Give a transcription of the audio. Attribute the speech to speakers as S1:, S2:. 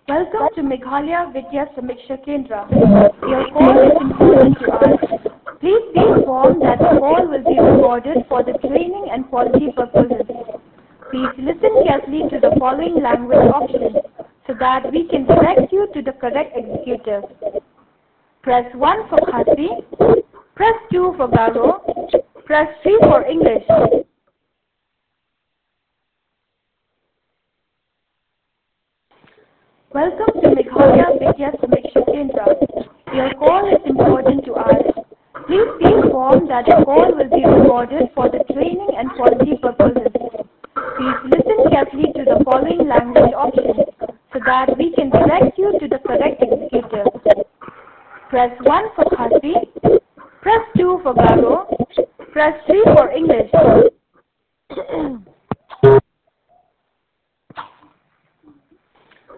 S1: Welcome to Meghalaya Vidya Samiksha Kendra. Your call is important to us. Please be informed that the call will be recorded for the training and quality purposes. Please listen carefully to the following language options so that we can direct you to the correct executive. Press 1 for Khasi, press 2 for Garo, press 3 for English. Welcome to Meghalaya Vidya Samiksha Kendra. Your call is important to us. Please be informed that the call will be recorded for the training and quality purposes. Please listen carefully to the following language options so that we can direct you to the correct executive. Press 1 for Khasi, press 2 for Garo, press 3 for English.